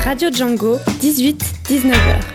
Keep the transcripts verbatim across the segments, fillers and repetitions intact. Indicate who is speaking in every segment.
Speaker 1: Radio Django, dix-huit dix-neuf heures.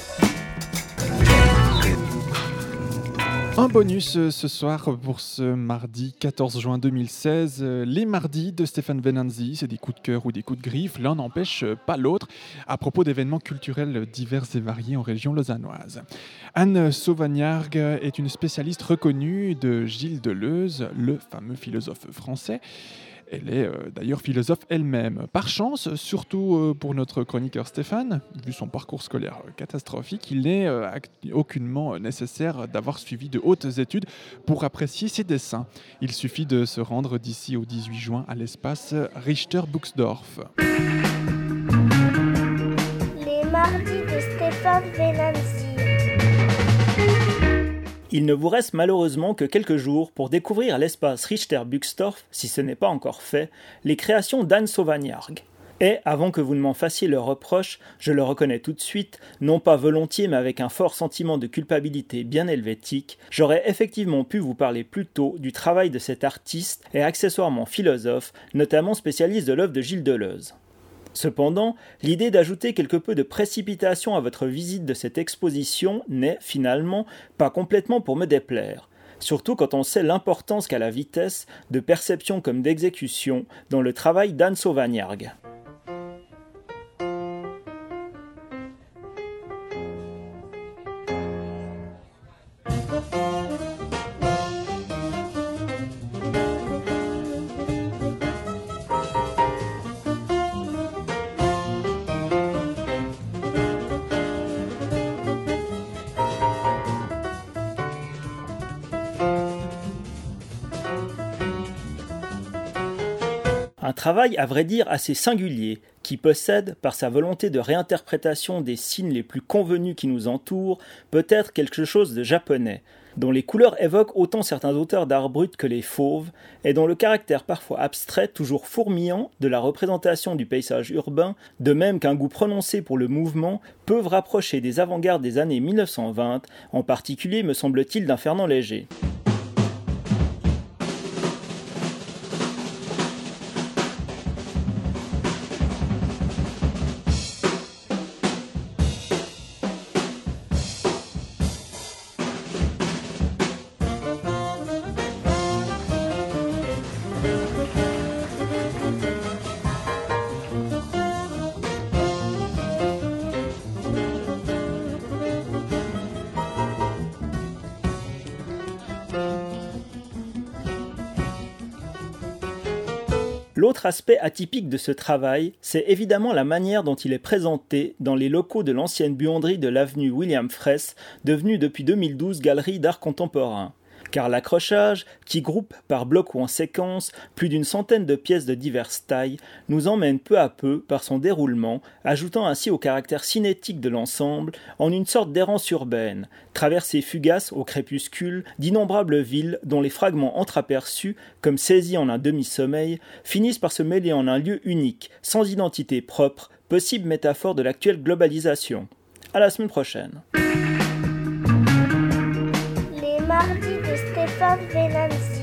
Speaker 2: Un bonus ce soir pour ce mardi quatorze juin deux mille seize. Les mardis de Stéphane Venanzi, c'est des coups de cœur ou des coups de griffe, l'un n'empêche pas l'autre, à propos d'événements culturels divers et variés en région lausannoise. Anne Sauvagnargues est une spécialiste reconnue de Gilles Deleuze, le fameux philosophe français. Elle est euh, d'ailleurs philosophe elle-même. Par chance, surtout euh, pour notre chroniqueur Stéphane, vu son parcours scolaire euh, catastrophique, il n'est euh, act- aucunement nécessaire d'avoir suivi de hautes études pour apprécier ses dessins. Il suffit de se rendre d'ici au dix-huit juin à l'espace Richter-Buxdorf.
Speaker 3: Les mardis de Stéphane Venanzi.
Speaker 4: Il ne vous reste malheureusement que quelques jours pour découvrir l'espace Richter-Buxdorf, si ce n'est pas encore fait, les créations d'Anne Sauvagnargues. Et, avant que vous ne m'en fassiez le reproche, je le reconnais tout de suite, non pas volontiers mais avec un fort sentiment de culpabilité bien helvétique, j'aurais effectivement pu vous parler plus tôt du travail de cet artiste et accessoirement philosophe, notamment spécialiste de l'œuvre de Gilles Deleuze. Cependant, l'idée d'ajouter quelque peu de précipitation à votre visite de cette exposition n'est, finalement, pas complètement pour me déplaire. Surtout quand on sait l'importance qu'a la vitesse, de perception comme d'exécution, dans le travail d'Anne Sauvagnargues. Un travail, à vrai dire, assez singulier, qui possède, par sa volonté de réinterprétation des signes les plus convenus qui nous entourent, peut-être quelque chose de japonais, dont les couleurs évoquent autant certains auteurs d'art brut que les fauves, et dont le caractère parfois abstrait, toujours fourmillant, de la représentation du paysage urbain, de même qu'un goût prononcé pour le mouvement, peuvent rapprocher des avant-gardes des années mille neuf cent vingt, en particulier, me semble-t-il, d'un Fernand Léger. L'autre aspect atypique de ce travail, c'est évidemment la manière dont il est présenté dans les locaux de l'ancienne buanderie de l'avenue William Fraisse, devenue depuis deux mille douze galerie d'art contemporain. Car l'accrochage, qui groupe par bloc ou en séquence plus d'une centaine de pièces de diverses tailles, nous emmène peu à peu par son déroulement, ajoutant ainsi au caractère cinétique de l'ensemble en une sorte d'errance urbaine, traversée fugace au crépuscule d'innombrables villes dont les fragments entreaperçus, comme saisis en un demi-sommeil, finissent par se mêler en un lieu unique, sans identité propre, possible métaphore de l'actuelle globalisation. À la semaine prochaine.
Speaker 3: Les mardis de Stéphane Venanzi.